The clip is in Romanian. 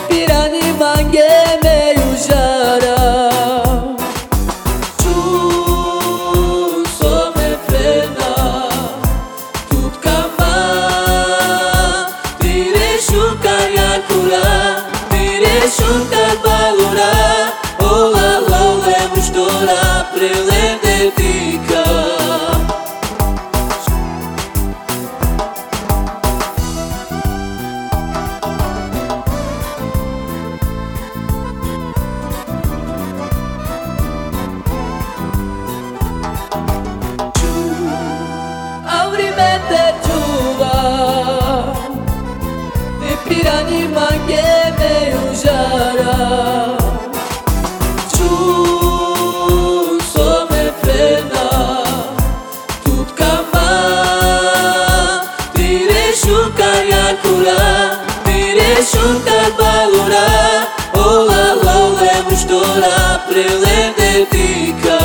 pirani mange me ujara. Tu so me frena, tut kama, tire shukar yakura, tire shukar balura, ola lole mushtora prelende tika. Pirani mange me ujara. Tu so me frena, tut kama, tire shukar yakura, tire shukar balura, ola lole mushtora prelende tika.